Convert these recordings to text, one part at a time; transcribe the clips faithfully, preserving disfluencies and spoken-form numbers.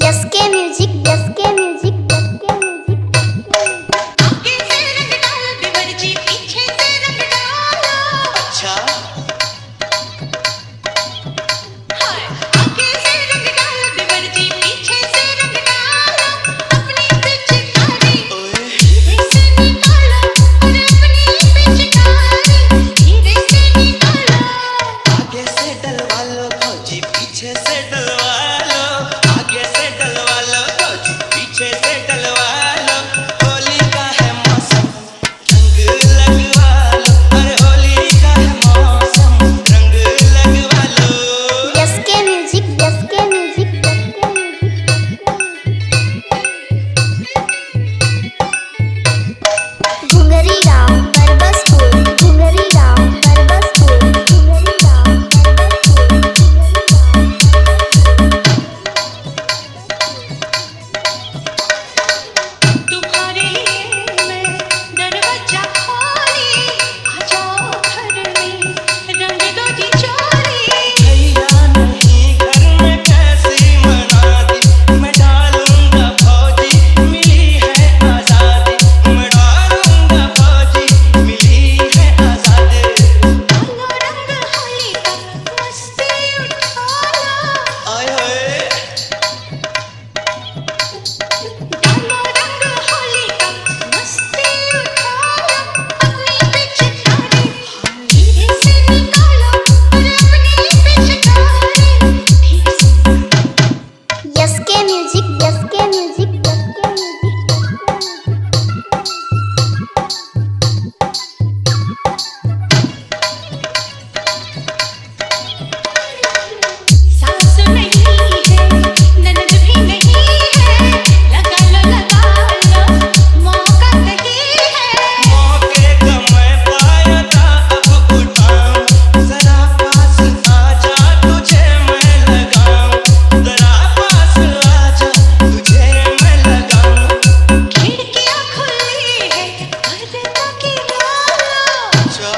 Yes K music, S K music, S K music. आगे से रंग डालो देवर जी, पीछे से रंग डालो। अच्छा हाय आगे से रंग डालो देवर जी, पीछे से रंग डालो। अपनी पिचकारी धीरे से निकालो, और अपनी पिचकारी धीरे से निकालो। आगे से डलवा लो फौजी, पीछे से डलवा लो। आगे से डलवा लो फौजी, पीछे से डलवा लो। होली का है मौसम, रंग लगवा लो। अरे होली का है मौसम, रंग लगवा लो। S K music, S K music, S K music. Ghungri गांव बरबसपुर, घुंगरी गांव बरबसपुर, घुंगरी गांव बरबसपुर, तुम्हारे लिए मैं दरवाजा खोली, आ जाओ घर में रंग दो जी चोली। भैया नहीं घर में कैसी मनाती, मैं डालूंगा फौजी, मिली है आजादी। मैं डालूंगा फौजी, मिली है आजादी। डालो रंग होली का मस्ती उठा लो। आए होए डालो रंग होली का मस्ती उठा लो। अपनी पिचकारी धीरे से निकालो, और अपनी पिचकारी धीरे से। S K music, S K music, S K music. सास नहीं है, ननद भी नहीं है, लगा लो लगा लो, मौका सही है। मौके का मैं पाया था, अब उठाऊं। जरा पास आजा, तुझे मैं लगाऊं। जरा पास आजा, तुझे मैं लगाऊं। खिड़कियाँ खुली है, पर्दा गिरा लो।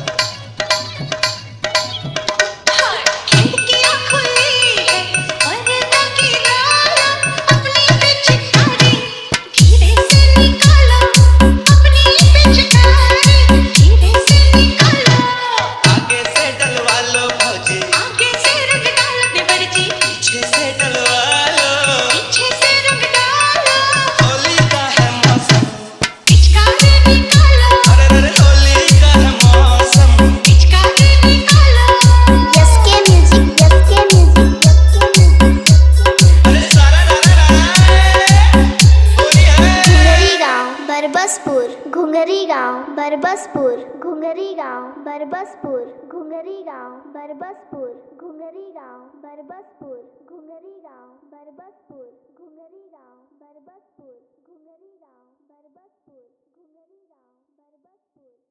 हाय खिड़कियाँ खुली है, पर्दा गिरा लो। अपनी पिचकारी धीरे से निकालो, अपनी पिचकारी धीरे से निकालो। आगे से डलवा लो फौजी, आगे से रंग डालो देवर जी, पीछे से डलवा लो। पीछे से रंग डालो। होली का है मौसम, पिचकारी निकालो, अरे अरे होली का है मौसम। पिचकारी निकालो। S K music, S K music, S K music. अरे सारा रा रा रा होली है। घुंगरी गांव बरबसपुर, घुंगरी गांव बरबसपुर, घुंगरी गांव बरबसपुर, घुंगरी गांव बरबसपुर, घुंगरी गांव बरबसपुर, घुंगरी गांव बरबसपुर, घुंगरी गांव बरबसपुर, घुंगरी गांव बरबसपुर, घुंगरी गांव बरबसपुर।